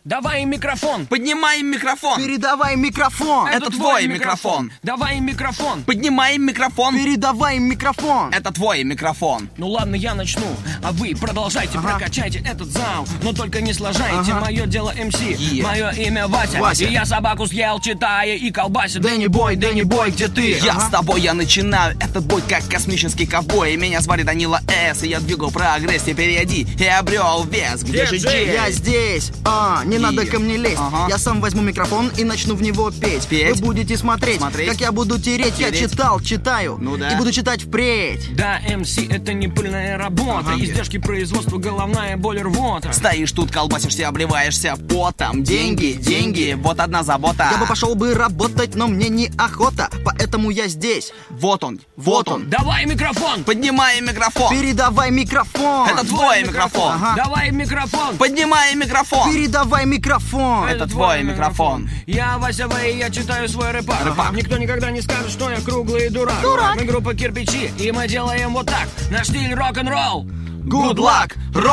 Давай им микрофон. Поднимай им микрофон. Передавай микрофон. Это твой микрофон. Давай им микрофон. Поднимай им микрофон. Передавай им микрофон. Это твой микрофон. Ну ладно, я начну, а вы продолжайте, прокачайте этот зал. Но только не сложайте, мое дело МС, мое имя Вася. И я собаку съел, читая и колбасит. Дэнни Бой, где ты? Я с тобой, я начинаю этот бой как космический ковбой. И меня звали Данила С. И я двигал прогресс, теперь иди и обрел вес. Где же Джей? Я здесь, не надо ко мне лезть. Я сам возьму микрофон и начну в него петь. Вы будете смотреть, как я буду тереть. Я читаю, и буду читать впредь. Да, МС это не пыльная работа. Издержки производства, головная боль, рвота. Стоишь тут, колбасишься, обливаешься потом. Деньги, вот одна забота. Я бы пошел бы работать, но мне неохота, поэтому я здесь. Вот он. Давай микрофон. Поднимай микрофон. Передавай микрофон. Это твой микрофон. Давай микрофон. Поднимай микрофон. Передавай микрофон. Это твой микрофон. Я Вася В, и я читаю свой рэпак. Никто никогда не скажет, что я круглый дурак. Мы группа Кирпичи, и мы делаем вот так. Наш стиль рок-н-ролл. Good luck,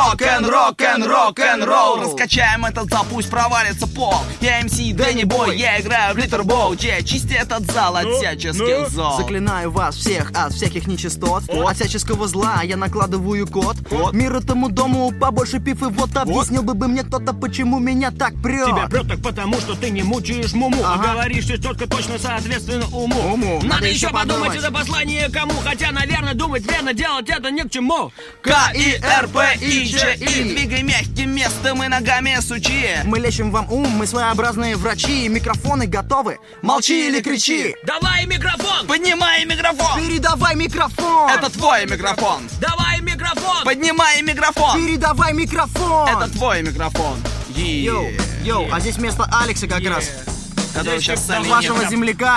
рок-н-ролл. Раскачаем этот зал, пусть провалится пол. Я МС Дэнни Бой, я играю в Литербоу. Чисти этот зал от всяческих зол. Заклинаю вас всех от всяких нечистот, от всяческого зла я накладываю код. Мир этому дому побольше пив и вот. Объяснил бы мне кто-то, почему меня так прет. Тебя прет так потому, что ты не мучаешь муму, а говоришь все четко, точно, соответственно уму. Надо еще подумать, это послание кому. Хотя, наверное, думать верно, делать это ни к чему. K-I-R-P-I-J-I. Двигай мягким местом и ногами сучи. Мы лечим вам ум, мы своеобразные врачи. Микрофоны готовы, молчи или кричи. Давай микрофон. Поднимай микрофон. Передавай микрофон. Это твой микрофон. Давай микрофон. Поднимай микрофон. Передавай микрофон. Это твой микрофон. Йоу, а здесь место Алекса как раз. Который сейчас Вашего земляка.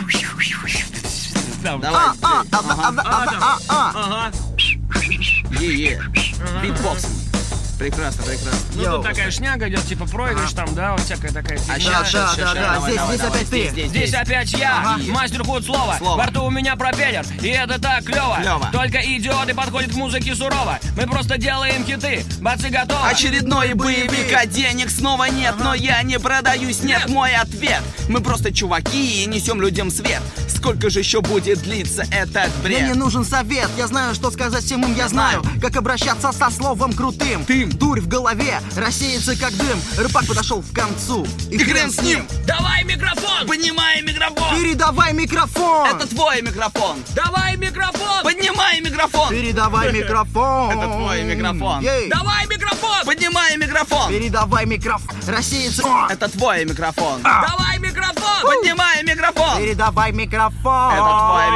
Битбоксинг. Прекрасно. Ну тут такая шняга идет, типа проигрыш там, да, вот всякая такая фигня. Да, здесь опять ты. Здесь опять я, мастер худ слова. Во рту у меня пропеллер, и это так клево. Только идиоты подходят к музыке сурово. Мы просто делаем хиты, бацы готовы. Очередной боевик, а денег снова нет. Но я не продаюсь, нет мой ответ. Мы просто чуваки и несем людям свет. Сколько же еще будет длиться этот бред? Мне не нужен совет, я знаю, что сказать всем им. Я знаю, как обращаться со словом крутым. Дурь в голове рассеется как дым. Рыбак подошел к концу, и хрен с ним. Давай микрофон. Поднимай микрофон. Передавай микрофон. Это твой микрофон. Давай микрофон. Поднимай микрофон. Передавай микрофон. Это твой микрофон. Давай микрофон. Поднимай микрофон. Передавай микрофон. Рассеется. Это твой микрофон. Давай микрофон. Поднимай микрофон. Передавай микрофон. Это твой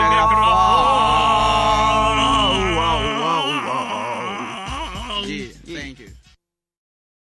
микрофон. Wow. Thank you.